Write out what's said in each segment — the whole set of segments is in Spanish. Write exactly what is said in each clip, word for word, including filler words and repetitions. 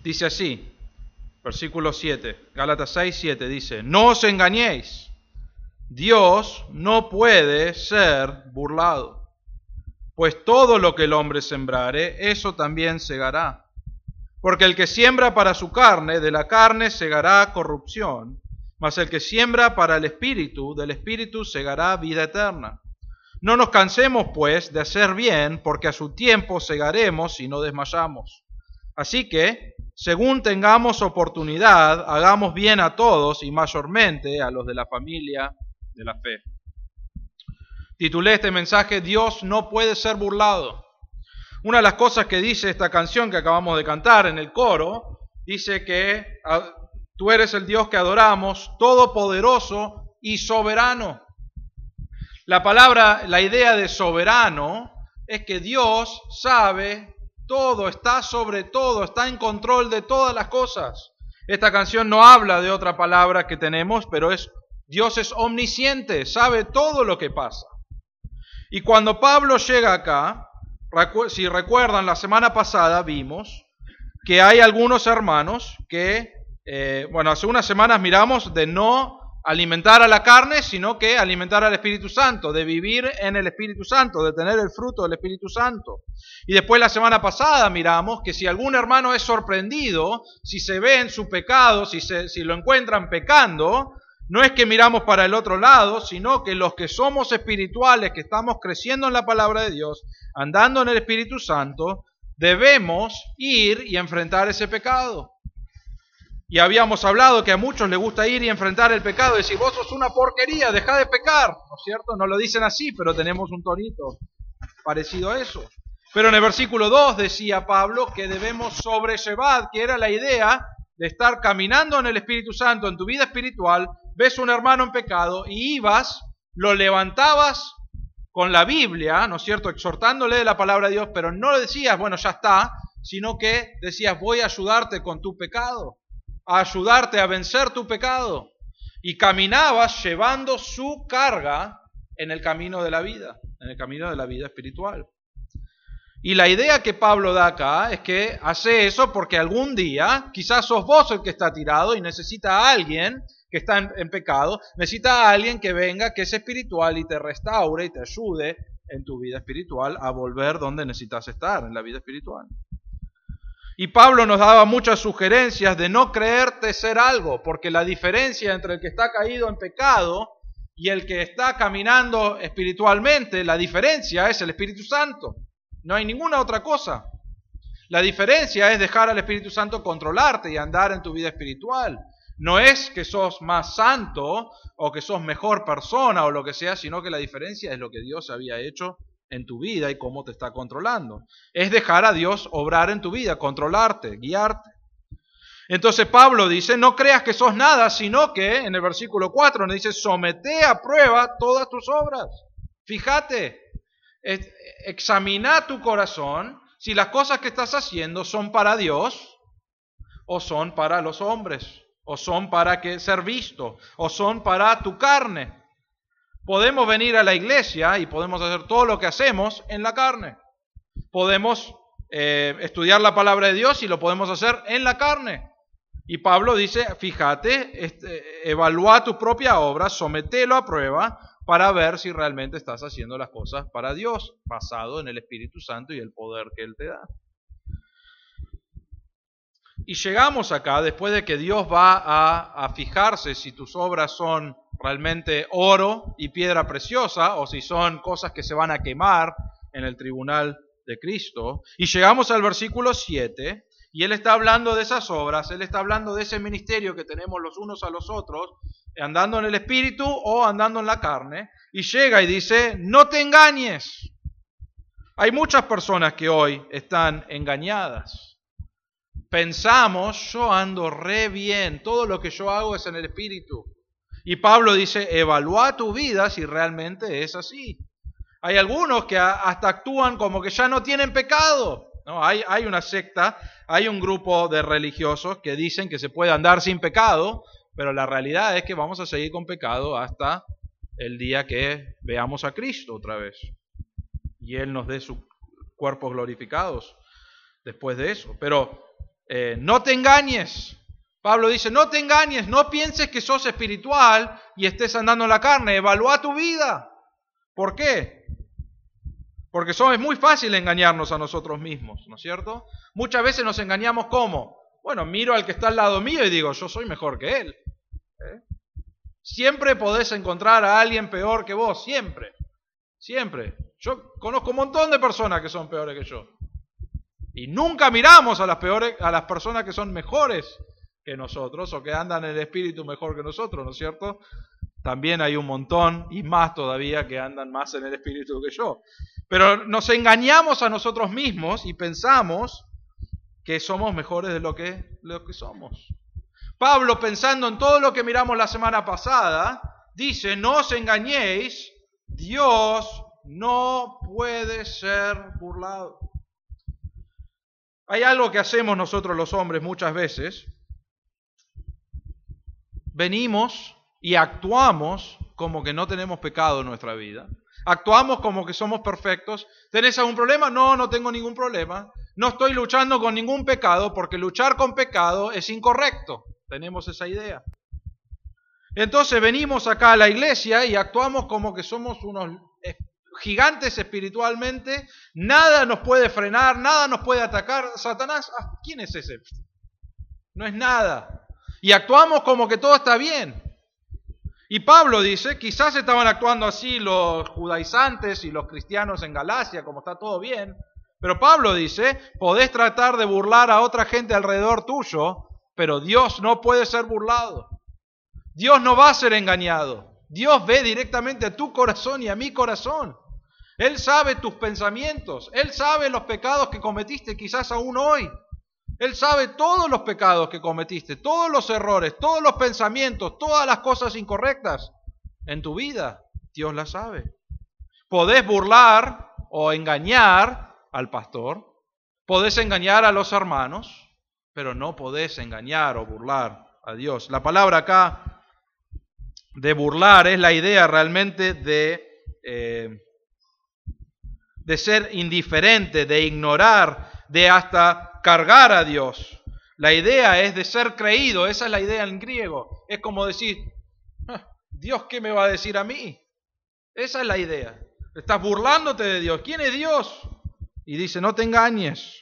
Dice así, versículo siete, Gálatas seis, siete, dice, no os engañéis, Dios no puede ser burlado, pues todo lo que el hombre sembrare, eso también segará. Porque el que siembra para su carne, de la carne segará corrupción, mas el que siembra para el Espíritu, del Espíritu segará vida eterna. No nos cansemos, pues, de hacer bien, porque a su tiempo segaremos si no desmayamos. Así que, según tengamos oportunidad, hagamos bien a todos y mayormente a los de la familia de la fe. Titulé este mensaje, Dios no puede ser burlado. Una de las cosas que dice esta canción que acabamos de cantar en el coro, dice que tú eres el Dios que adoramos, todopoderoso y soberano. La palabra, la idea de soberano es que Dios sabe todo, está sobre todo, está en control de todas las cosas. Esta canción no habla de otra palabra que tenemos, pero es Dios es omnisciente, sabe todo lo que pasa. Y cuando Pablo llega acá, si recuerdan, la semana pasada vimos que hay algunos hermanos que, eh, bueno, hace unas semanas miramos de no alimentar a la carne, sino que alimentar al Espíritu Santo, de vivir en el Espíritu Santo, de tener el fruto del Espíritu Santo. Y después la semana pasada miramos que si algún hermano es sorprendido, si se ve en su pecado, si, se, si lo encuentran pecando, no es que miramos para el otro lado, sino que los que somos espirituales, que estamos creciendo en la palabra de Dios, andando en el Espíritu Santo, debemos ir y enfrentar ese pecado. Y habíamos hablado que a muchos les gusta ir y enfrentar el pecado, decir, vos sos una porquería, dejá de pecar, ¿no es cierto? No lo dicen así, pero tenemos un tonito parecido a eso. Pero en el versículo dos decía Pablo que debemos sobrellevar, que era la idea de estar caminando en el Espíritu Santo, en tu vida espiritual, ves un hermano en pecado y ibas, lo levantabas con la Biblia, ¿no es cierto?, exhortándole de la palabra de Dios, pero no le decías, bueno, ya está, sino que decías, voy a ayudarte con tu pecado, a ayudarte a vencer tu pecado. Y caminabas llevando su carga en el camino de la vida, en el camino de la vida espiritual. Y la idea que Pablo da acá es que hace eso porque algún día, quizás sos vos el que está tirado y necesita a alguien que está en, en pecado, necesita a alguien que venga, que es espiritual y te restaure y te ayude en tu vida espiritual a volver donde necesitas estar, en la vida espiritual. Y Pablo nos daba muchas sugerencias de no creerte ser algo, porque la diferencia entre el que está caído en pecado y el que está caminando espiritualmente, la diferencia es el Espíritu Santo. No hay ninguna otra cosa. La diferencia es dejar al Espíritu Santo controlarte y andar en tu vida espiritual. No es que sos más santo o que sos mejor persona o lo que sea, sino que la diferencia es lo que Dios había hecho en tu vida y cómo te está controlando. Es dejar a Dios obrar en tu vida, controlarte, guiarte. Entonces Pablo dice, no creas que sos nada, sino que en el versículo cuatro nos dice, somete a prueba todas tus obras. Fíjate, examina tu corazón si las cosas que estás haciendo son para Dios o son para los hombres, o son para que ser visto, o son para tu carne. Podemos venir a la iglesia y podemos hacer todo lo que hacemos en la carne. Podemos eh, estudiar la palabra de Dios y lo podemos hacer en la carne. Y Pablo dice, fíjate, este, evalúa tu propia obra, sometelo a prueba para ver si realmente estás haciendo las cosas para Dios, basado en el Espíritu Santo y el poder que Él te da. Y llegamos acá, después de que Dios va a, a fijarse si tus obras son realmente oro y piedra preciosa, o si son cosas que se van a quemar en el tribunal de Cristo. Y llegamos al versículo siete, y Él está hablando de esas obras, Él está hablando de ese ministerio que tenemos los unos a los otros, andando en el Espíritu o andando en la carne, y llega y dice, no te engañes. Hay muchas personas que hoy están engañadas. Pensamos, yo ando re bien, todo lo que yo hago es en el Espíritu. Y Pablo dice, evalúa tu vida si realmente es así. Hay algunos que hasta actúan como que ya no tienen pecado. ¿No? Hay, hay una secta, hay un grupo de religiosos que dicen que se puede andar sin pecado, pero la realidad es que vamos a seguir con pecado hasta el día que veamos a Cristo otra vez. Y Él nos dé sus cuerpos glorificados después de eso. Pero Eh, no te engañes. Pablo dice, no te engañes, no pienses que sos espiritual y estés andando en la carne. Evalúa tu vida. ¿Por qué? Porque son, es muy fácil engañarnos a nosotros mismos, ¿no es cierto? Muchas veces nos engañamos ¿cómo? Bueno, miro al que está al lado mío y digo, yo soy mejor que él. ¿Eh? Siempre podés encontrar a alguien peor que vos, siempre. Siempre. Yo conozco un montón de personas que son peores que yo. Y nunca miramos a las peores, a las personas que son mejores que nosotros o que andan en el espíritu mejor que nosotros, ¿no es cierto? También hay un montón y más todavía que andan más en el espíritu que yo. Pero nos engañamos a nosotros mismos y pensamos que somos mejores de lo que, lo que somos. Pablo, pensando en todo lo que miramos la semana pasada, dice, no os engañéis, Dios no puede ser burlado. Hay algo que hacemos nosotros los hombres muchas veces. Venimos y actuamos como que no tenemos pecado en nuestra vida. Actuamos como que somos perfectos. ¿Tenés algún problema? No, no tengo ningún problema. No estoy luchando con ningún pecado porque luchar con pecado es incorrecto. Tenemos esa idea. Entonces venimos acá a la iglesia y actuamos como que somos unos gigantes espiritualmente. Nada nos puede frenar, nada nos puede atacar. Satanás, ¿quién es ese? No es nada. Y actuamos como que todo está bien. Y Pablo dice, quizás estaban actuando así los judaizantes y los cristianos en Galacia, como está todo bien. Pero Pablo dice, podés tratar de burlar a otra gente alrededor tuyo, pero Dios no puede ser burlado. Dios no va a ser engañado. Dios ve directamente a tu corazón y a mi corazón. Él sabe tus pensamientos. Él sabe los pecados que cometiste quizás aún hoy. Él sabe todos los pecados que cometiste, todos los errores, todos los pensamientos, todas las cosas incorrectas en tu vida. Dios las sabe. Podés burlar o engañar al pastor, podés engañar a los hermanos, pero no podés engañar o burlar a Dios. La palabra acá de burlar es la idea realmente de, eh, de ser indiferente, de ignorar, de hasta cargar a Dios. La idea es de ser creído, esa es la idea en griego. Es como decir, ¿Dios qué me va a decir a mí? Esa es la idea. Estás burlándote de Dios. ¿Quién es Dios? Y dice, no te engañes.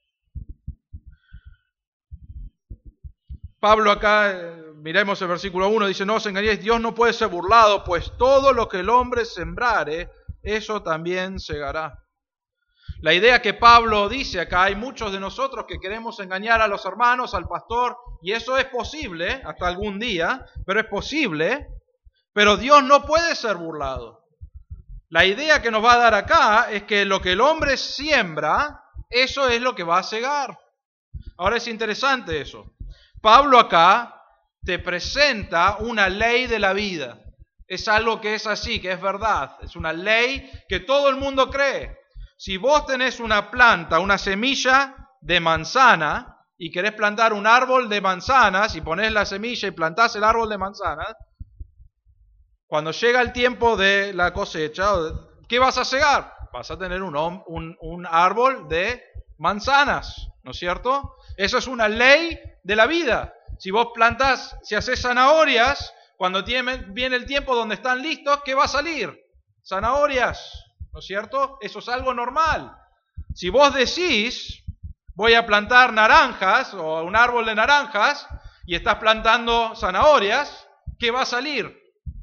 Pablo acá, miremos el versículo uno, dice, no os engañéis, Dios no puede ser burlado, pues todo lo que el hombre sembrare, eso también segará. La idea que Pablo dice acá, hay muchos de nosotros que queremos engañar a los hermanos, al pastor, y eso es posible, hasta algún día, pero es posible, pero Dios no puede ser burlado. La idea que nos va a dar acá es que lo que el hombre siembra, eso es lo que va a segar. Ahora es interesante eso. Pablo acá te presenta una ley de la vida. Es algo que es así, que es verdad. Es una ley que todo el mundo cree. Si vos tenés una planta, una semilla de manzana y querés plantar un árbol de manzanas y ponés la semilla y plantás el árbol de manzanas, cuando llega el tiempo de la cosecha, ¿qué vas a cegar? Vas a tener un, un, un árbol de manzanas, ¿no es cierto? Eso es una ley de la vida. Si vos plantás, si haces zanahorias, cuando tiene, viene el tiempo donde están listos, ¿qué va a salir? Zanahorias. ¿No es cierto? Eso es algo normal. Si vos decís, voy a plantar naranjas o un árbol de naranjas y estás plantando zanahorias, ¿qué va a salir?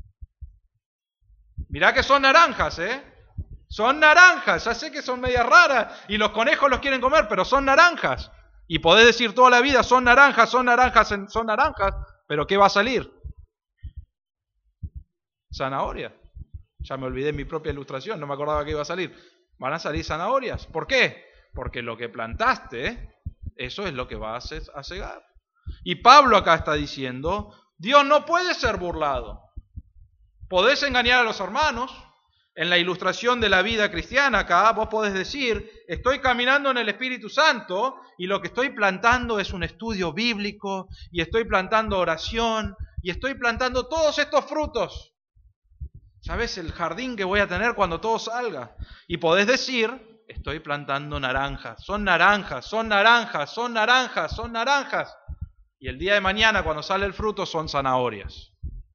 Mirá que son naranjas, ¿eh? Son naranjas. Ya sé que son medias raras y los conejos los quieren comer, pero son naranjas. Y podés decir toda la vida, son naranjas, son naranjas, son naranjas, pero ¿qué va a salir? Zanahoria. Ya me olvidé mi propia ilustración, no me acordaba que iba a salir. Van a salir zanahorias. ¿Por qué? Porque lo que plantaste, eso es lo que va a cegar. Y Pablo acá está diciendo, Dios no puede ser burlado. Podés engañar a los hermanos. En la ilustración de la vida cristiana acá, vos podés decir, estoy caminando en el Espíritu Santo y lo que estoy plantando es un estudio bíblico y estoy plantando oración y estoy plantando todos estos frutos. ¿Sabes el jardín que voy a tener cuando todo salga? Y podés decir, estoy plantando naranjas, son naranjas, son naranjas, son naranjas, son naranjas. Y el día de mañana, cuando sale el fruto, son zanahorias.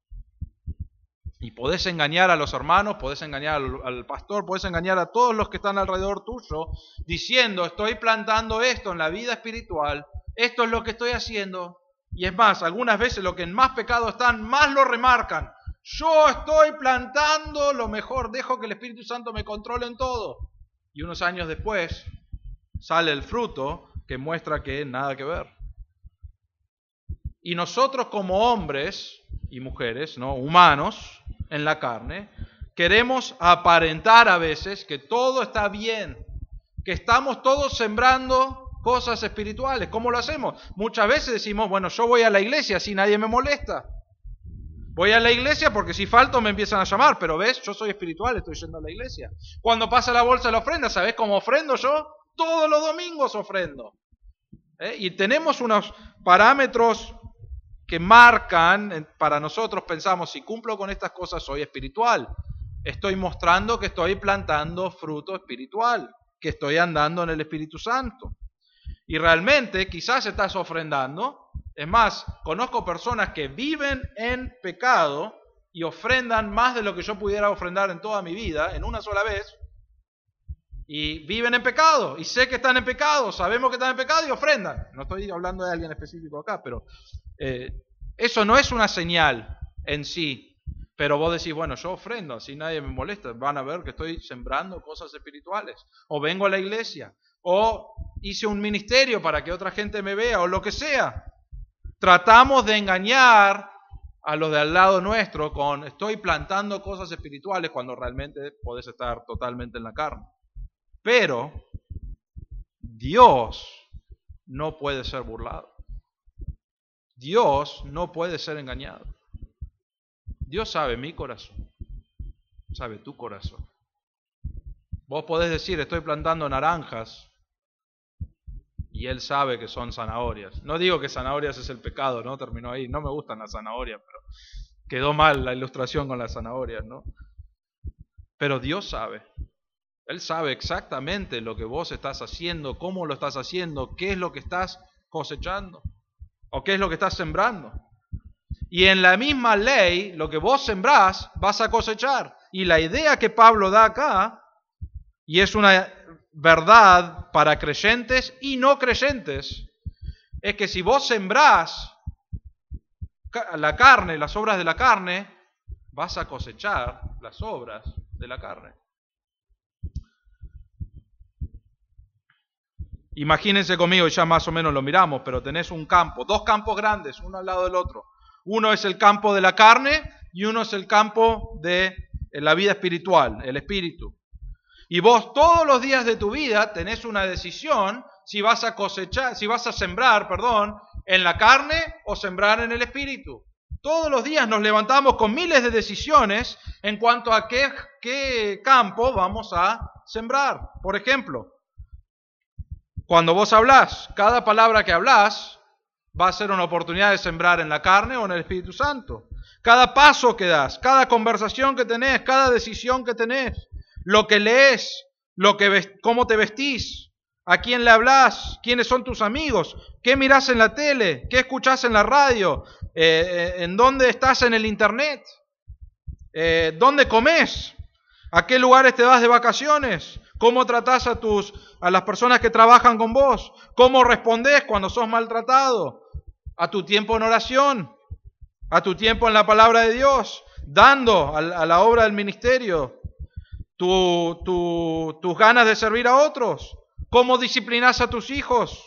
Y podés engañar a los hermanos, podés engañar al, al pastor, podés engañar a todos los que están alrededor tuyo, diciendo, estoy plantando esto en la vida espiritual, esto es lo que estoy haciendo. Y es más, algunas veces los que en más pecado están, más lo remarcan. Yo estoy plantando lo mejor, dejo que el Espíritu Santo me controle en todo. Y unos años después sale el fruto que muestra que nada que ver. Y nosotros como hombres y mujeres, ¿no?, humanos en la carne, queremos aparentar a veces que todo está bien, que estamos todos sembrando cosas espirituales. ¿Cómo lo hacemos? Muchas veces decimos, bueno, yo voy a la iglesia, así nadie me molesta. Voy a la iglesia porque si falto me empiezan a llamar, pero ves, yo soy espiritual, estoy yendo a la iglesia. Cuando pasa la bolsa de la ofrenda, ¿sabés cómo ofrendo yo? Todos los domingos ofrendo. ¿Eh? Y tenemos unos parámetros que marcan, para nosotros pensamos, si cumplo con estas cosas soy espiritual. Estoy mostrando que estoy plantando fruto espiritual, que estoy andando en el Espíritu Santo. Y realmente quizás estás ofrendando. Es más, conozco personas que viven en pecado y ofrendan más de lo que yo pudiera ofrendar en toda mi vida, en una sola vez, y viven en pecado, y sé que están en pecado, sabemos que están en pecado y ofrendan. No estoy hablando de alguien específico acá, pero eh, eso no es una señal en sí, pero vos decís, bueno, yo ofrendo, así nadie me molesta, van a ver que estoy sembrando cosas espirituales, o vengo a la iglesia, o hice un ministerio para que otra gente me vea, o lo que sea. Tratamos de engañar a los de al lado nuestro con estoy plantando cosas espirituales cuando realmente podés estar totalmente en la carne. Pero Dios no puede ser burlado. Dios no puede ser engañado. Dios sabe mi corazón, sabe tu corazón. Vos podés decir estoy plantando naranjas y Él sabe que son zanahorias. No digo que zanahorias es el pecado, ¿no? Terminó ahí. No me gustan las zanahorias, pero quedó mal la ilustración con las zanahorias, ¿no? Pero Dios sabe. Él sabe exactamente lo que vos estás haciendo, cómo lo estás haciendo, qué es lo que estás cosechando o qué es lo que estás sembrando. Y en la misma ley, lo que vos sembrás, vas a cosechar. Y la idea que Pablo da acá, y es una verdad para creyentes y no creyentes, es que si vos sembrás la carne, las obras de la carne, vas a cosechar las obras de la carne. Imagínense conmigo, ya más o menos lo miramos, pero tenés un campo, dos campos grandes, uno al lado del otro. Uno es el campo de la carne y uno es el campo de la vida espiritual, el espíritu. Y vos todos los días de tu vida tenés una decisión si vas a cosechar, si vas a sembrar, perdón, en la carne o sembrar en el espíritu. Todos los días nos levantamos con miles de decisiones en cuanto a qué, qué campo vamos a sembrar. Por ejemplo, cuando vos hablás, cada palabra que hablás va a ser una oportunidad de sembrar en la carne o en el Espíritu Santo. Cada paso que das, cada conversación que tenés, cada decisión que tenés, lo que lees, lo que ves, cómo te vestís, a quién le hablás, quiénes son tus amigos, qué mirás en la tele, qué escuchás en la radio, eh, en dónde estás en el internet, eh, dónde comés, a qué lugares te vas de vacaciones, cómo tratás a, tus, a las personas que trabajan con vos, cómo respondés cuando sos maltratado, a tu tiempo en oración, a tu tiempo en la palabra de Dios, dando a la, a la obra del ministerio, tu, tu, tus ganas de servir a otros, cómo disciplinás a tus hijos,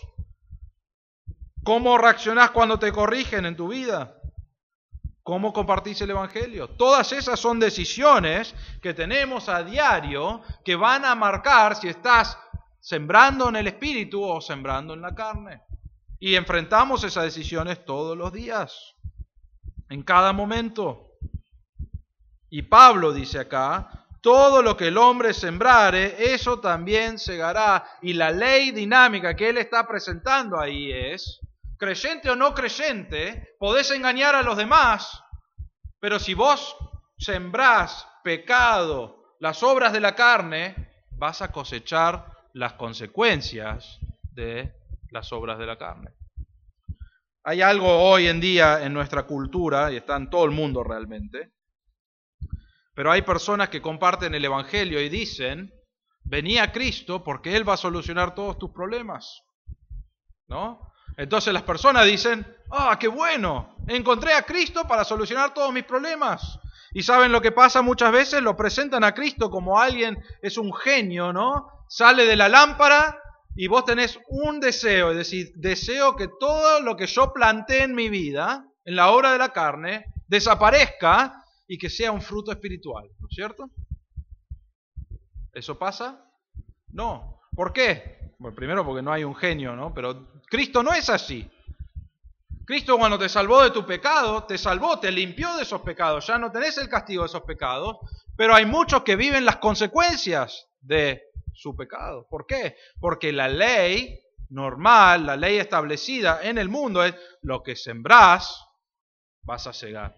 cómo reaccionás cuando te corrigen en tu vida, cómo compartís el Evangelio. Todas esas son decisiones que tenemos a diario que van a marcar si estás sembrando en el Espíritu o sembrando en la carne. Y enfrentamos esas decisiones todos los días, en cada momento. Y Pablo dice acá, todo lo que el hombre sembrare, eso también segará. Y la ley dinámica que él está presentando ahí es, creyente o no creyente, podés engañar a los demás, pero si vos sembrás pecado, las obras de la carne, vas a cosechar las consecuencias de las obras de la carne. Hay algo hoy en día en nuestra cultura, y está en todo el mundo realmente, pero hay personas que comparten el Evangelio y dicen, vení a Cristo porque Él va a solucionar todos tus problemas, ¿no? Entonces las personas dicen, ¡ah, qué bueno! Encontré a Cristo para solucionar todos mis problemas. Y ¿saben lo que pasa muchas veces? Lo presentan a Cristo como alguien, es un genio, ¿no? Sale de la lámpara y vos tenés un deseo, es decir, deseo que todo lo que yo planteé en mi vida, en la obra de la carne, desaparezca y que sea un fruto espiritual, ¿no es cierto? ¿Eso pasa? No. ¿Por qué? Bueno, primero porque no hay un genio, ¿no? Pero Cristo no es así. Cristo cuando te salvó de tu pecado, te salvó, te limpió de esos pecados. Ya no tenés el castigo de esos pecados, pero hay muchos que viven las consecuencias de su pecado. ¿Por qué? Porque la ley normal, la ley establecida en el mundo es lo que sembrás, vas a cegar.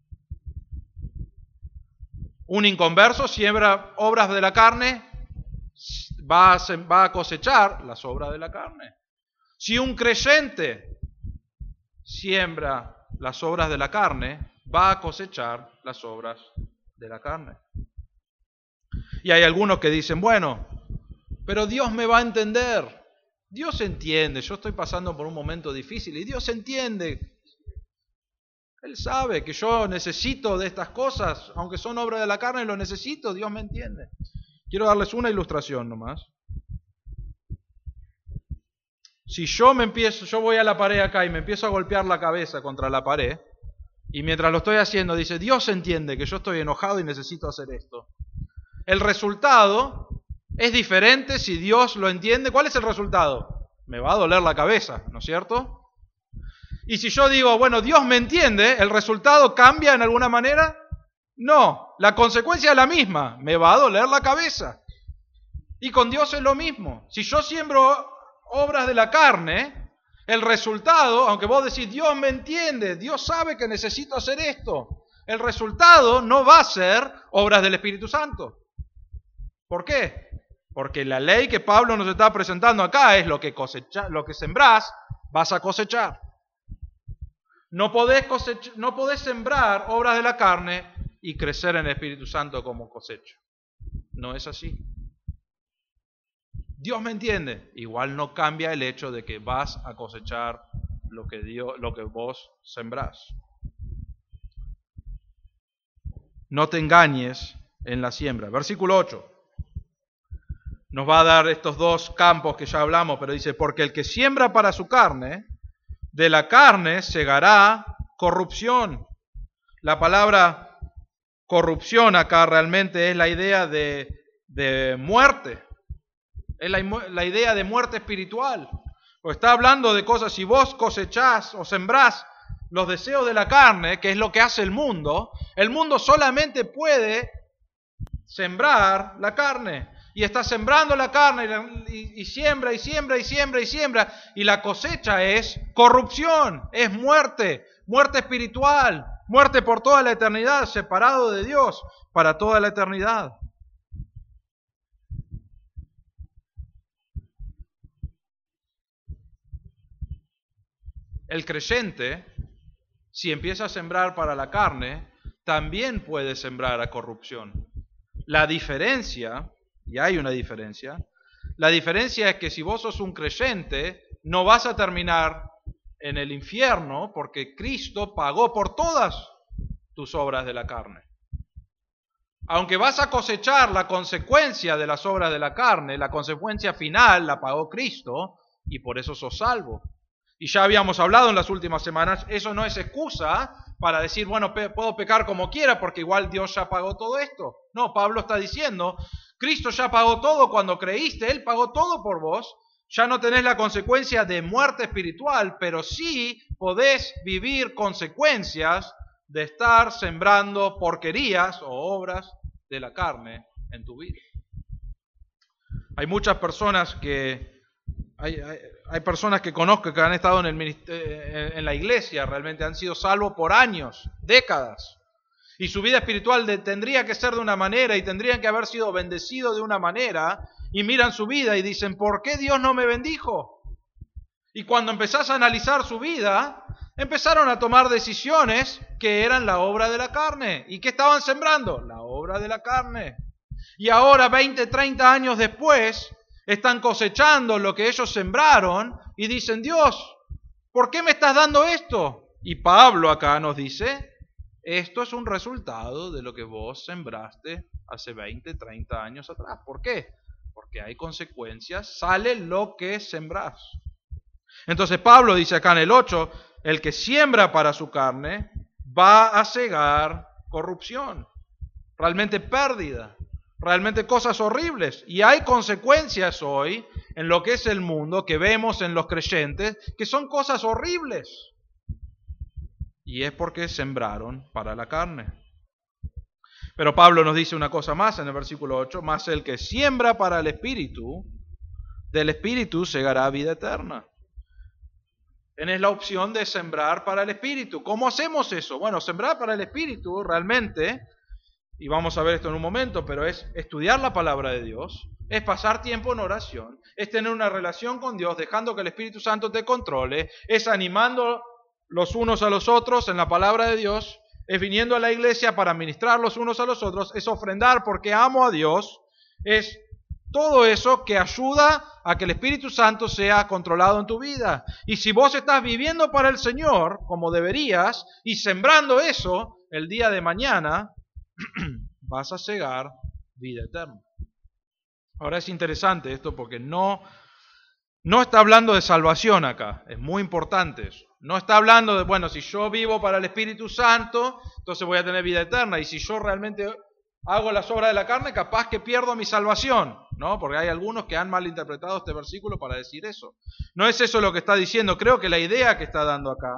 Un inconverso siembra obras de la carne, va a, va a cosechar las obras de la carne. Si un creyente siembra las obras de la carne, va a cosechar las obras de la carne. Y hay algunos que dicen, bueno, pero Dios me va a entender. Dios entiende, yo estoy pasando por un momento difícil y Dios entiende. Él sabe que yo necesito de estas cosas, aunque son obras de la carne, lo necesito, Dios me entiende. Quiero darles una ilustración nomás. Si yo me empiezo, yo voy a la pared acá y me empiezo a golpear la cabeza contra la pared, y mientras lo estoy haciendo dice, Dios entiende que yo estoy enojado y necesito hacer esto. El resultado es diferente si Dios lo entiende. ¿Cuál es el resultado? Me va a doler la cabeza, ¿no es cierto? Y si yo digo, bueno, Dios me entiende, ¿el resultado cambia en alguna manera? No, la consecuencia es la misma, me va a doler la cabeza. Y con Dios es lo mismo. Si yo siembro obras de la carne, el resultado, aunque vos decís, Dios me entiende, Dios sabe que necesito hacer esto, el resultado no va a ser obras del Espíritu Santo. ¿Por qué? Porque la ley que Pablo nos está presentando acá es lo que cosecha, lo que sembrás, vas a cosechar. No podés, cosechar, no podés sembrar obras de la carne y crecer en el Espíritu Santo como cosecha. No es así. Dios me entiende. Igual no cambia el hecho de que vas a cosechar lo que, Dios, lo que vos sembrás. No te engañes en la siembra. Versículo ocho. Nos va a dar estos dos campos que ya hablamos, pero dice, porque el que siembra para su carne, de la carne segará corrupción. La palabra corrupción acá realmente es la idea de, de muerte. Es la, la idea de muerte espiritual. O está hablando de cosas, si vos cosechás o sembrás los deseos de la carne, que es lo que hace el mundo, el mundo solamente puede sembrar la carne. Y está sembrando la carne y, y, y siembra y siembra y siembra y siembra. Y la cosecha es corrupción, es muerte, muerte espiritual, muerte por toda la eternidad, separado de Dios para toda la eternidad. El creyente, si empieza a sembrar para la carne, también puede sembrar a corrupción. La diferencia, y hay una diferencia, la diferencia es que si vos sos un creyente, no vas a terminar en el infierno porque Cristo pagó por todas tus obras de la carne. Aunque vas a cosechar la consecuencia de las obras de la carne, la consecuencia final la pagó Cristo y por eso sos salvo. Y ya habíamos hablado en las últimas semanas, eso no es excusa para decir, bueno, pe- puedo pecar como quiera porque igual Dios ya pagó todo esto. No, Pablo está diciendo, Cristo ya pagó todo cuando creíste, Él pagó todo por vos. Ya no tenés la consecuencia de muerte espiritual, pero sí podés vivir consecuencias de estar sembrando porquerías o obras de la carne en tu vida. Hay muchas personas que... Hay, hay, hay personas que conozco que han estado en, el ministerio, en la iglesia, realmente han sido salvos por años, décadas. Y su vida espiritual de, tendría que ser de una manera y tendrían que haber sido bendecidos de una manera. y miran su vida y dicen, ¿por qué Dios no me bendijo? Y cuando empezás a analizar su vida, empezaron a tomar decisiones que eran la obra de la carne. ¿Y qué estaban sembrando? La obra de la carne. Y ahora, veinte, treinta años después, están cosechando lo que ellos sembraron y dicen, Dios, ¿por qué me estás dando esto? Y Pablo acá nos dice, esto es un resultado de lo que vos sembraste hace veinte, treinta años atrás. ¿Por qué? Porque hay consecuencias, sale lo que sembrás. Entonces Pablo dice acá en el ocho, el que siembra para su carne va a cegar corrupción, realmente pérdida, realmente cosas horribles. Y hay consecuencias hoy en lo que es el mundo que vemos en los creyentes que son cosas horribles. Y es porque sembraron para la carne. Pero Pablo nos dice una cosa más en el versículo ocho, más el que siembra para el Espíritu, del Espíritu segará vida eterna. Tienes la opción de sembrar para el Espíritu. ¿Cómo hacemos eso? Bueno, sembrar para el Espíritu realmente, y vamos a ver esto en un momento, pero es estudiar la palabra de Dios, es pasar tiempo en oración, es tener una relación con Dios, dejando que el Espíritu Santo te controle, es animando los unos a los otros en la palabra de Dios, es viniendo a la iglesia para ministrar los unos a los otros, es ofrendar porque amo a Dios, es todo eso que ayuda a que el Espíritu Santo sea controlado en tu vida. Y si vos estás viviendo para el Señor, como deberías, y sembrando eso, el día de mañana, vas a cegar vida eterna. Ahora es interesante esto porque no, no está hablando de salvación acá. Es muy importante eso. No está hablando de, bueno, si yo vivo para el Espíritu Santo, entonces voy a tener vida eterna. Y si yo realmente hago las obras de la carne, capaz que pierdo mi salvación, ¿no? Porque hay algunos que han malinterpretado este versículo para decir eso. No es eso lo que está diciendo. Creo que la idea que está dando acá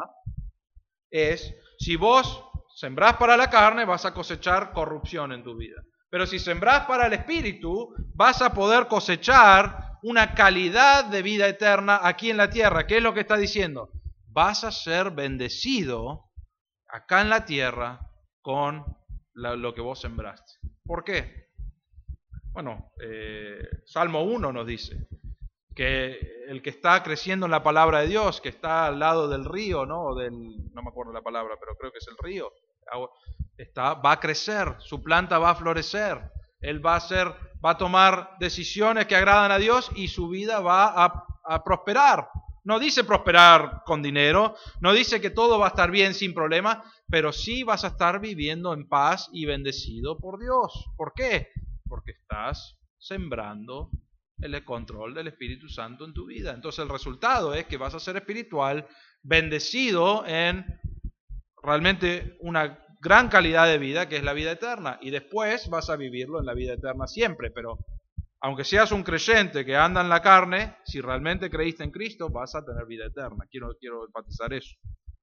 es, si vos sembrás para la carne, vas a cosechar corrupción en tu vida. Pero si sembrás para el Espíritu, vas a poder cosechar una calidad de vida eterna aquí en la tierra. ¿Qué es lo que está diciendo? Vas a ser bendecido acá en la tierra con La, lo que vos sembraste. ¿Por qué? Bueno, eh, Salmo uno nos dice que el que está creciendo en la palabra de Dios, que está al lado del río, ¿no? Del, no me acuerdo la palabra, pero creo que es el río, está, va a crecer, su planta va a florecer, él va a ser, va a tomar decisiones que agradan a Dios y su vida va a, a prosperar. No dice prosperar con dinero, no dice que todo va a estar bien sin problema, pero sí vas a estar viviendo en paz y bendecido por Dios. ¿Por qué? Porque estás sembrando el control del Espíritu Santo en tu vida. Entonces el resultado es que vas a ser espiritual, bendecido en realmente una gran calidad de vida, que es la vida eterna. Y después vas a vivirlo en la vida eterna siempre, pero aunque seas un creyente que anda en la carne, si realmente creíste en Cristo, vas a tener vida eterna. Quiero, quiero enfatizar eso.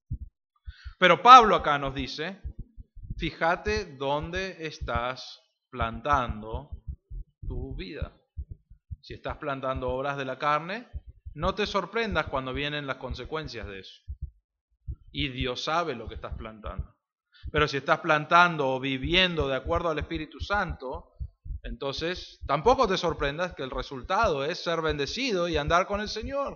Pero Pablo acá nos dice, fíjate dónde estás plantando tu vida. Si estás plantando obras de la carne, no te sorprendas cuando vienen las consecuencias de eso. Y Dios sabe lo que estás plantando. Pero si estás plantando o viviendo de acuerdo al Espíritu Santo, entonces tampoco te sorprendas que el resultado es ser bendecido y andar con el Señor.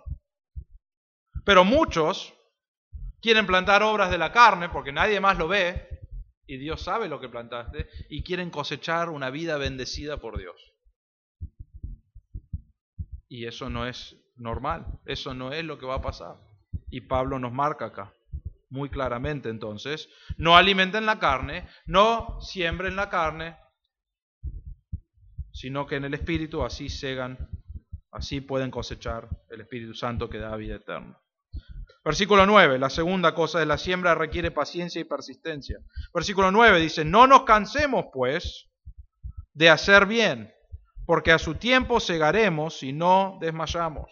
Pero muchos quieren plantar obras de la carne porque nadie más lo ve y Dios sabe lo que plantaste y quieren cosechar una vida bendecida por Dios. Y eso no es normal, eso no es lo que va a pasar. Y Pablo nos marca acá muy claramente entonces, no alimenten la carne, no siembren la carne, sino que en el Espíritu así segan, así pueden cosechar el Espíritu Santo que da vida eterna. Versículo nueve, la segunda cosa de la siembra requiere paciencia y persistencia. Versículo nueve dice, no nos cansemos pues de hacer bien, porque a su tiempo segaremos y no desmayamos.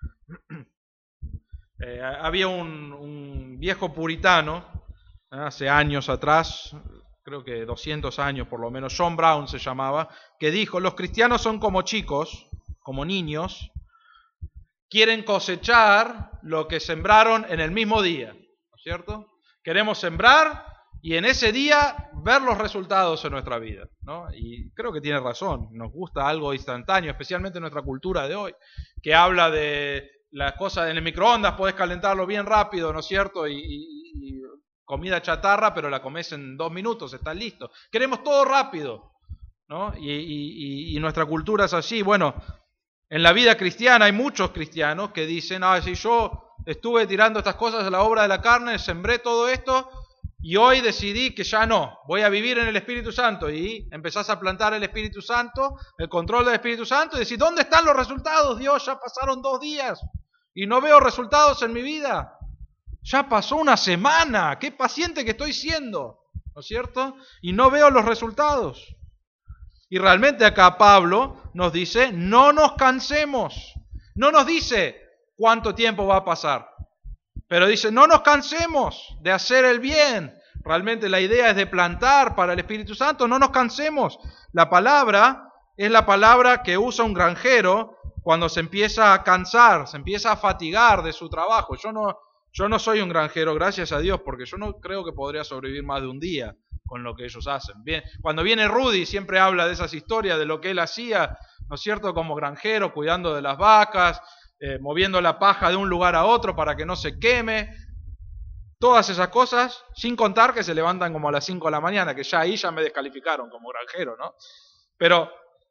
Eh, había un, un viejo puritano, eh, hace años atrás, creo que doscientos años por lo menos, John Brown se llamaba, que dijo, los cristianos son como chicos, como niños, quieren cosechar lo que sembraron en el mismo día, ¿no es cierto? Queremos sembrar y en ese día ver los resultados en nuestra vida, ¿no? Y creo que tiene razón, nos gusta algo instantáneo, especialmente en nuestra cultura de hoy, que habla de las cosas en el microondas, podés calentarlo bien rápido, ¿no es cierto? Y, y, y comida chatarra, pero la comes en dos minutos, está listo. Queremos todo rápido, ¿no? Y, y, y nuestra cultura es así. Bueno, en la vida cristiana hay muchos cristianos que dicen, ah, si yo estuve tirando estas cosas a la obra de la carne, sembré todo esto, y hoy decidí que ya no, voy a vivir en el Espíritu Santo. Y empezás a plantar el Espíritu Santo, el control del Espíritu Santo, y decís, ¿dónde están los resultados? Dios, ya pasaron dos días y no veo resultados en mi vida. Ya pasó una semana, qué paciente que estoy siendo, ¿no es cierto? Y no veo los resultados. Y realmente acá Pablo nos dice, no nos cansemos. No nos dice cuánto tiempo va a pasar. Pero dice, no nos cansemos de hacer el bien. Realmente la idea es de plantar para el Espíritu Santo, no nos cansemos. La palabra es la palabra que usa un granjero cuando se empieza a cansar, se empieza a fatigar de su trabajo. Yo no, yo no soy un granjero, gracias a Dios, porque yo no creo que podría sobrevivir más de un día con lo que ellos hacen. Bien, cuando viene Rudy siempre habla de esas historias, de lo que él hacía, ¿no es cierto?, como granjero, cuidando de las vacas, Eh, moviendo la paja de un lugar a otro para que no se queme, todas esas cosas, sin contar que se levantan como a las cinco de la mañana, que ya ahí ya me descalificaron como granjero, ¿no? Pero,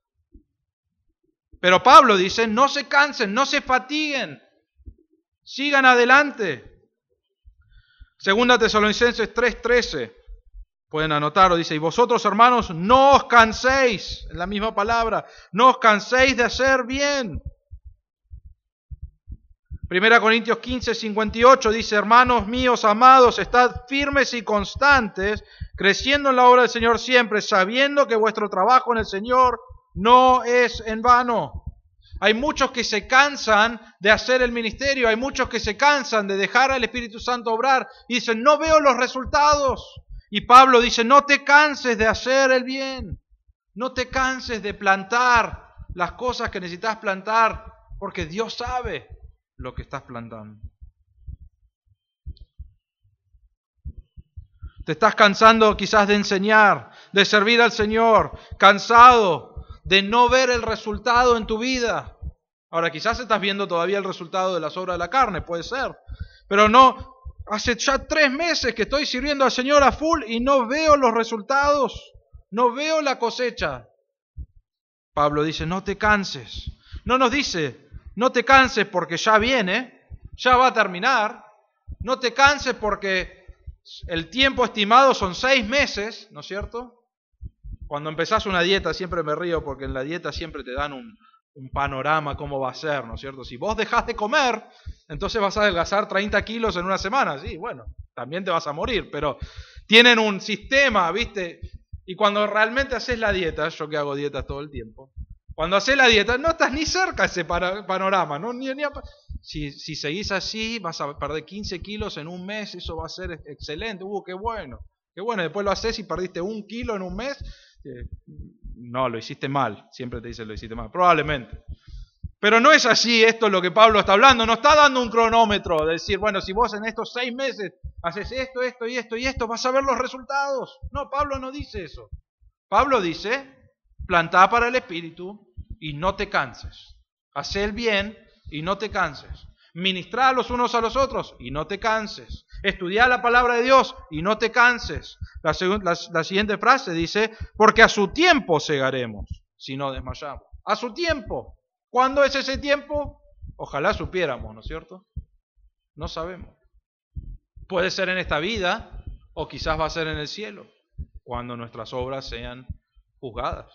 pero Pablo dice, no se cansen, no se fatiguen, sigan adelante. Segunda Tesalonicenses tres trece, pueden anotarlo, dice, y vosotros hermanos, no os canséis, en la misma palabra, no os canséis de hacer bien. Primera Corintios quince cincuenta y ocho dice, hermanos míos amados, estad firmes y constantes, creciendo en la obra del Señor siempre, sabiendo que vuestro trabajo en el Señor no es en vano. Hay muchos que se cansan de hacer el ministerio, hay muchos que se cansan de dejar al Espíritu Santo obrar y dicen, no veo los resultados. Y Pablo dice, no te canses de hacer el bien, no te canses de plantar las cosas que necesitas plantar, porque Dios sabe lo que estás plantando. Te estás cansando quizás de enseñar, de servir al Señor, cansado de no ver el resultado en tu vida. Ahora quizás estás viendo todavía el resultado de las obras de la carne, puede ser, pero no, hace ya tres meses que estoy sirviendo al Señor a full y no veo los resultados, no veo la cosecha. Pablo dice, no te canses. No nos dice, no te canses porque ya viene, ya va a terminar. No te canses porque el tiempo estimado son seis meses, ¿no es cierto? Cuando empezás una dieta, siempre me río porque en la dieta siempre te dan un, un panorama cómo va a ser, ¿no es cierto? Si vos dejás de comer, entonces vas a adelgazar treinta kilos en una semana. Sí, bueno, también te vas a morir, pero tienen un sistema, ¿viste? Y cuando realmente haces la dieta, yo que hago dietas todo el tiempo, cuando haces la dieta, no estás ni cerca de ese panorama, ¿no? Ni, ni a, si, si seguís así, vas a perder quince kilos en un mes, eso va a ser excelente. ¡Uh, qué bueno! Qué bueno, después lo haces y perdiste un kilo en un mes. Eh, no, lo hiciste mal. Siempre te dicen lo hiciste mal. Probablemente. Pero no es así, esto es lo que Pablo está hablando. No está dando un cronómetro de decir, bueno, si vos en estos seis meses haces esto, esto y esto y esto, vas a ver los resultados. No, Pablo no dice eso. Pablo dice, plantá para el Espíritu y no te canses. Hacé el bien y no te canses. Ministrá los unos a los otros y no te canses. Estudiá la palabra de Dios y no te canses. La, la, la siguiente frase dice, porque a su tiempo segaremos si no desmayamos. A su tiempo. ¿Cuándo es ese tiempo? Ojalá supiéramos, ¿no es cierto? No sabemos. Puede ser en esta vida o quizás va a ser en el cielo, cuando nuestras obras sean juzgadas.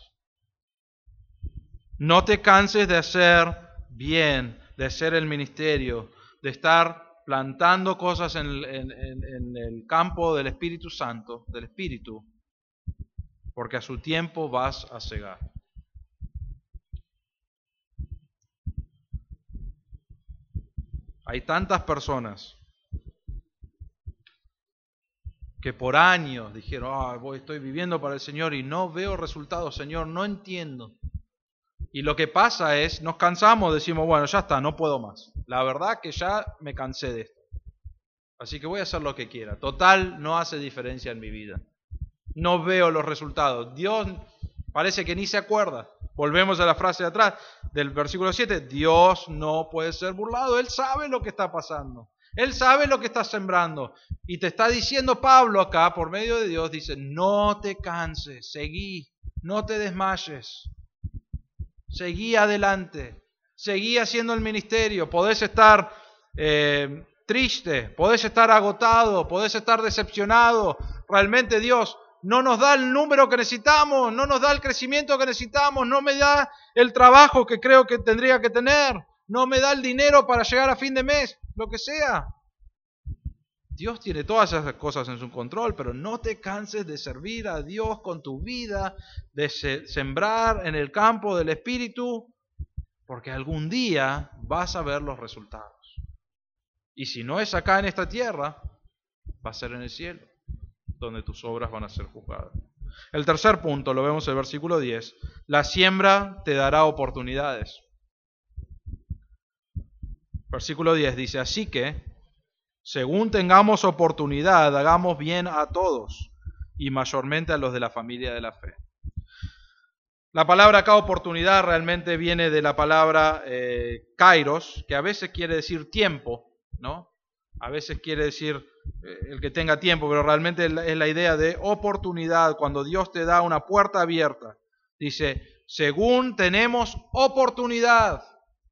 No te canses de hacer bien, de hacer el ministerio, de estar plantando cosas en, en, en, en el campo del Espíritu Santo, del Espíritu, porque a su tiempo vas a cegar. Hay tantas personas que por años dijeron, ah, voy, estoy viviendo para el Señor y no veo resultados, Señor, no entiendo. Y lo que pasa es, nos cansamos, decimos, bueno, ya está, no puedo más. La verdad que ya me cansé de esto. Así que voy a hacer lo que quiera. Total, no hace diferencia en mi vida. No veo los resultados. Dios parece que ni se acuerda. Volvemos a la frase de atrás del versículo siete. Dios no puede ser burlado. Él sabe lo que está pasando. Él sabe lo que está sembrando. Y te está diciendo Pablo acá, por medio de Dios, dice, no te canses, seguí, no te desmayes. Seguí adelante. Seguí haciendo el ministerio. Podés estar eh, triste, podés estar agotado, podés estar decepcionado. Realmente Dios no nos da el número que necesitamos, no nos da el crecimiento que necesitamos, no me da el trabajo que creo que tendría que tener, no me da el dinero para llegar a fin de mes, lo que sea. Dios tiene todas esas cosas en su control, pero no te canses de servir a Dios con tu vida, de se- sembrar en el campo del Espíritu, porque algún día vas a ver los resultados. Y si no es acá en esta tierra, va a ser en el cielo, donde tus obras van a ser juzgadas. El tercer punto, lo vemos en el versículo diez. La siembra te dará oportunidades. Versículo diez dice, así que, según tengamos oportunidad, hagamos bien a todos, y mayormente a los de la familia de la fe. La palabra acá oportunidad realmente viene de la palabra eh, kairos, que a veces quiere decir tiempo, ¿no? A veces quiere decir eh, el que tenga tiempo, pero realmente es la, es la idea de oportunidad, cuando Dios te da una puerta abierta. Dice, según tenemos oportunidad.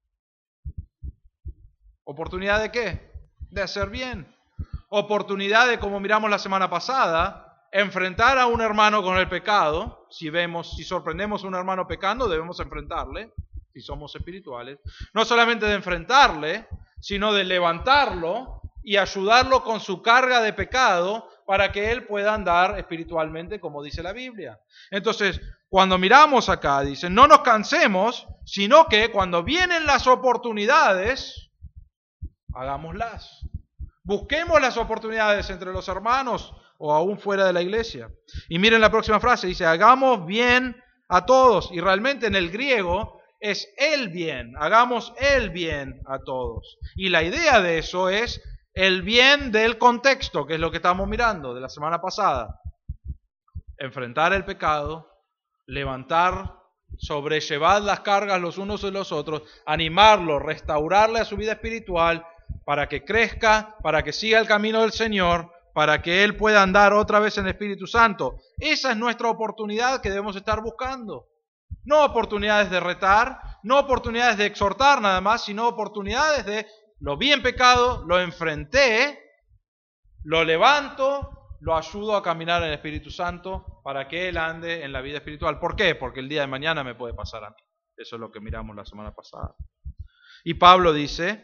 ¿Oportunidad de qué? De hacer bien. Oportunidad de, como miramos la semana pasada, enfrentar a un hermano con el pecado. Si vemos, si sorprendemos a un hermano pecando, debemos enfrentarle, si somos espirituales. No solamente de enfrentarle, sino de levantarlo y ayudarlo con su carga de pecado para que él pueda andar espiritualmente, como dice la Biblia. Entonces, cuando miramos acá, dice, no nos cansemos, sino que cuando vienen las oportunidades, hagámoslas. Busquemos las oportunidades entre los hermanos o aún fuera de la iglesia. Y miren la próxima frase, dice, hagamos bien a todos. Y realmente en el griego es el bien, hagamos el bien a todos. Y la idea de eso es el bien del contexto, que es lo que estamos mirando de la semana pasada. Enfrentar el pecado, levantar, sobrellevar las cargas los unos de los otros, animarlo, restaurarle a su vida espiritual, para que crezca, para que siga el camino del Señor, para que Él pueda andar otra vez en el Espíritu Santo. Esa es nuestra oportunidad que debemos estar buscando. No oportunidades de retar, no oportunidades de exhortar nada más, sino oportunidades de lo vi en pecado, lo enfrenté, lo levanto, lo ayudo a caminar en el Espíritu Santo para que Él ande en la vida espiritual. ¿Por qué? Porque el día de mañana me puede pasar a mí. Eso es lo que miramos la semana pasada. Y Pablo dice,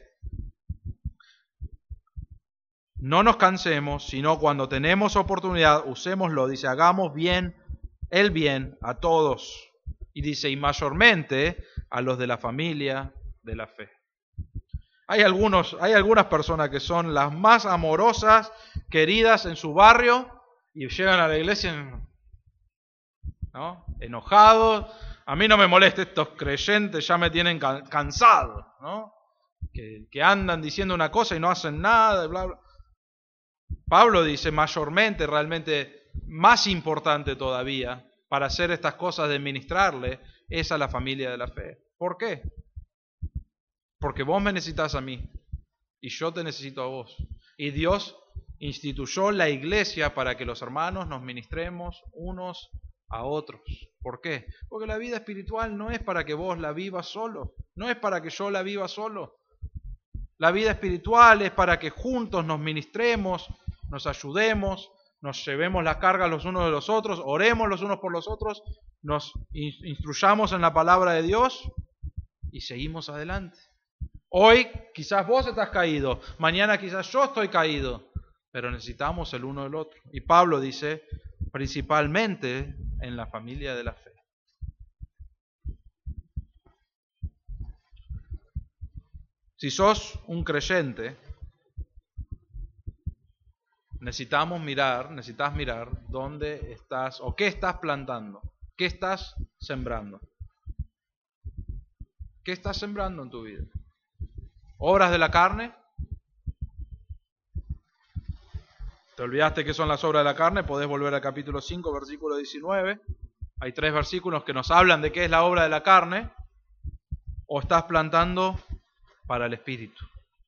no nos cansemos, sino cuando tenemos oportunidad, usémoslo. Dice, hagamos bien, el bien a todos. Y dice, y mayormente a los de la familia de la fe. Hay, algunos, hay algunas personas que son las más amorosas, queridas en su barrio, y llegan a la iglesia, ¿no?, enojados. A mí no me molesta, estos creyentes ya me tienen cansado, ¿no? Que, que andan diciendo una cosa y no hacen nada, bla, bla. Pablo dice, mayormente, realmente más importante todavía, para hacer estas cosas de ministrarle, es a la familia de la fe. ¿Por qué? Porque vos me necesitas a mí y yo te necesito a vos. Y Dios instituyó la iglesia para que los hermanos nos ministremos unos a otros. ¿Por qué? Porque la vida espiritual no es para que vos la vivas solo, no es para que yo la viva solo. La vida espiritual es para que juntos nos ministremos, nos ayudemos, nos llevemos la carga los unos de los otros, oremos los unos por los otros, nos instruyamos en la palabra de Dios y seguimos adelante. Hoy quizás vos estás caído, mañana quizás yo estoy caído, pero necesitamos el uno del otro. Y Pablo dice, principalmente en la familia de la fe. Si sos un creyente, necesitamos mirar, necesitas mirar dónde estás o qué estás plantando, qué estás sembrando. ¿Qué estás sembrando en tu vida? ¿Obras de la carne? ¿Te olvidaste qué son las obras de la carne? Podés volver al capítulo cinco, versículo diecinueve. Hay tres versículos que nos hablan de qué es la obra de la carne. O estás plantando para el Espíritu.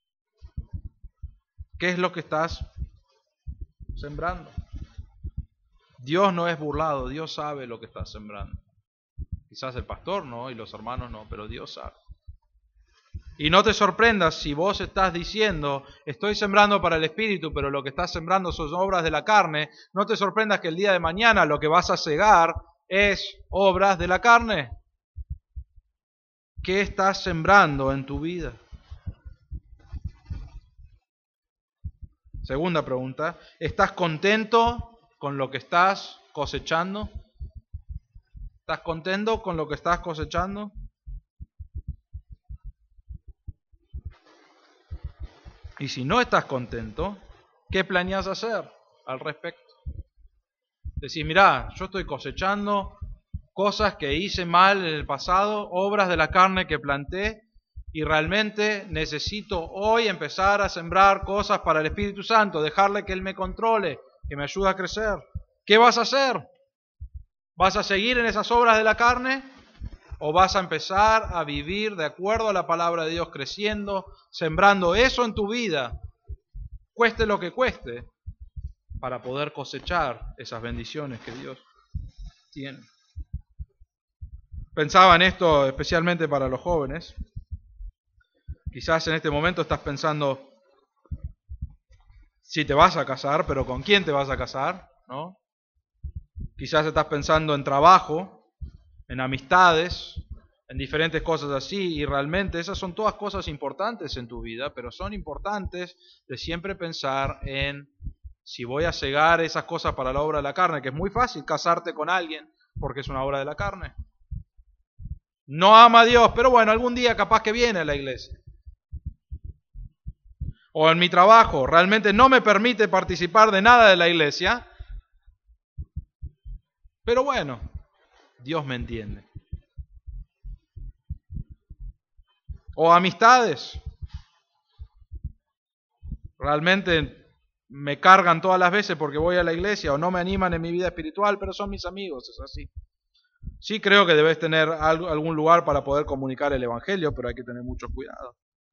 ¿Qué es lo que estás sembrando? Dios no es burlado, Dios sabe lo que estás sembrando. Quizás el pastor no y los hermanos no, pero Dios sabe. Y no te sorprendas si vos estás diciendo, estoy sembrando para el Espíritu, pero lo que estás sembrando son obras de la carne. No te sorprendas que el día de mañana lo que vas a cegar es obras de la carne. ¿Qué estás sembrando en tu vida? Segunda pregunta, ¿estás contento con lo que estás cosechando? ¿Estás contento con lo que estás cosechando? Y si no estás contento, ¿qué planeas hacer al respecto? Decís, mirá, yo estoy cosechando cosas que hice mal en el pasado, obras de la carne que planté, y realmente necesito hoy empezar a sembrar cosas para el Espíritu Santo, dejarle que Él me controle, que me ayude a crecer. ¿Qué vas a hacer? ¿Vas a seguir en esas obras de la carne? ¿O vas a empezar a vivir de acuerdo a la palabra de Dios, creciendo, sembrando eso en tu vida, cueste lo que cueste, para poder cosechar esas bendiciones que Dios tiene? Pensaba en esto especialmente para los jóvenes. Quizás en este momento estás pensando si te vas a casar, pero ¿con quién te vas a casar? ¿No? Quizás estás pensando en trabajo, en amistades, en diferentes cosas así, y realmente esas son todas cosas importantes en tu vida, pero son importantes de siempre pensar en si voy a cegar esas cosas para la obra de la carne, que es muy fácil casarte con alguien porque es una obra de la carne. No ama a Dios, pero bueno, algún día capaz que viene a la iglesia. O en mi trabajo, realmente no me permite participar de nada de la iglesia, pero bueno, Dios me entiende. O amistades. Realmente me cargan todas las veces porque voy a la iglesia o no me animan en mi vida espiritual, pero son mis amigos, es así. Sí creo que debes tener algún lugar para poder comunicar el Evangelio, pero hay que tener mucho cuidado.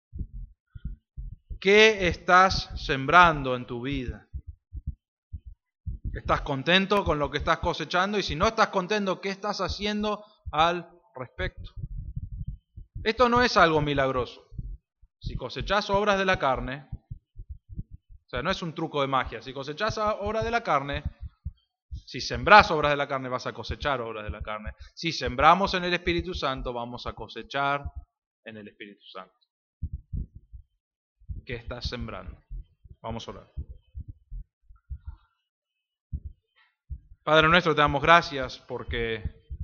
¿Qué estás sembrando en tu vida? ¿Estás contento con lo que estás cosechando? Y si no estás contento, ¿qué estás haciendo al respecto? Esto no es algo milagroso. Si cosechás obras de la carne, o sea, no es un truco de magia. Si cosechás obras de la carne, si sembrás obras de la carne, vas a cosechar obras de la carne. Si sembramos en el Espíritu Santo, vamos a cosechar en el Espíritu Santo. ¿Qué estás sembrando? Vamos a orar. Padre nuestro, te damos gracias porque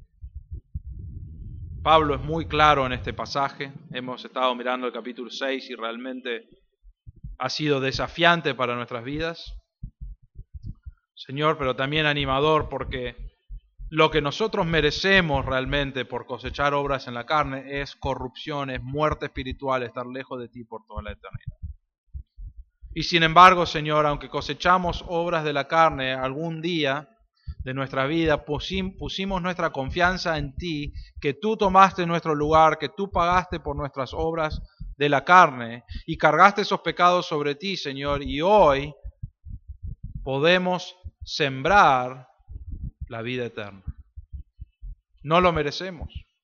Pablo es muy claro en este pasaje. Hemos estado mirando el capítulo seis y realmente ha sido desafiante para nuestras vidas. Señor, pero también animador porque lo que nosotros merecemos realmente por cosechar obras en la carne es corrupción, es muerte espiritual, estar lejos de ti por toda la eternidad. Y sin embargo, Señor, aunque cosechamos obras de la carne, algún día de nuestra vida pusimos nuestra confianza en ti, que tú tomaste nuestro lugar, que tú pagaste por nuestras obras de la carne y cargaste esos pecados sobre ti, Señor, y hoy podemos sembrar la vida eterna. No lo merecemos,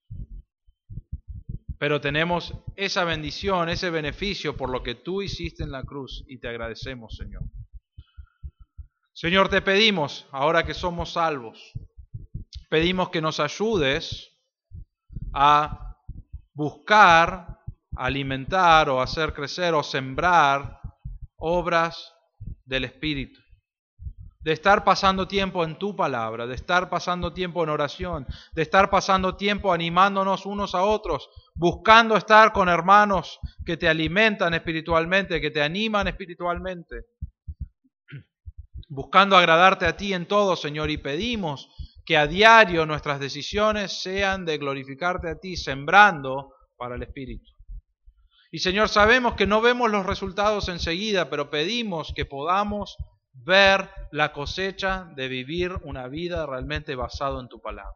pero tenemos esa bendición, ese beneficio por lo que tú hiciste en la cruz y te agradecemos, Señor. Señor, te pedimos, ahora que somos salvos, pedimos que nos ayudes a buscar, alimentar o hacer crecer o sembrar obras del Espíritu. De estar pasando tiempo en tu palabra, de estar pasando tiempo en oración, de estar pasando tiempo animándonos unos a otros, buscando estar con hermanos que te alimentan espiritualmente, que te animan espiritualmente. Buscando agradarte a ti en todo, Señor, y pedimos que a diario nuestras decisiones sean de glorificarte a ti, sembrando para el Espíritu. Y Señor, sabemos que no vemos los resultados enseguida, pero pedimos que podamos ver la cosecha de vivir una vida realmente basado en tu palabra.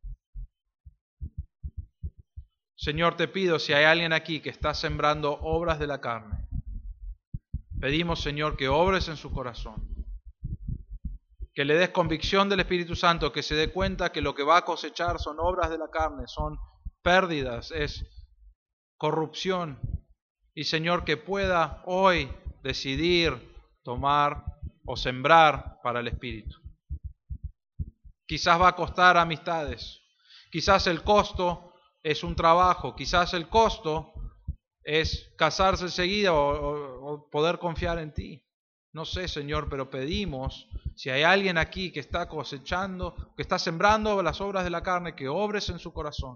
Señor, te pido, si hay alguien aquí que está sembrando obras de la carne, pedimos, Señor, que obres en su corazón, que le des convicción del Espíritu Santo, que se dé cuenta que lo que va a cosechar son obras de la carne, son pérdidas, es corrupción. Y Señor, que pueda hoy decidir tomar o sembrar para el Espíritu. Quizás va a costar amistades, quizás el costo es un trabajo, quizás el costo es casarse enseguida o, o, o poder confiar en ti. No sé, Señor, pero pedimos, si hay alguien aquí que está cosechando, que está sembrando las obras de la carne, que obres en su corazón,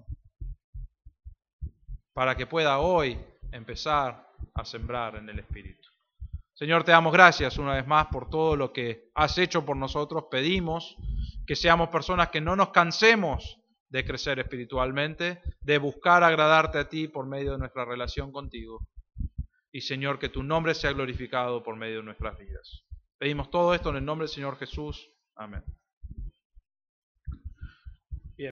para que pueda hoy empezar a sembrar en el Espíritu. Señor, te damos gracias una vez más por todo lo que has hecho por nosotros. Pedimos que seamos personas que no nos cansemos de crecer espiritualmente, de buscar agradarte a ti por medio de nuestra relación contigo. Y Señor, que tu nombre sea glorificado por medio de nuestras vidas. Pedimos todo esto en el nombre del Señor Jesús. Amén.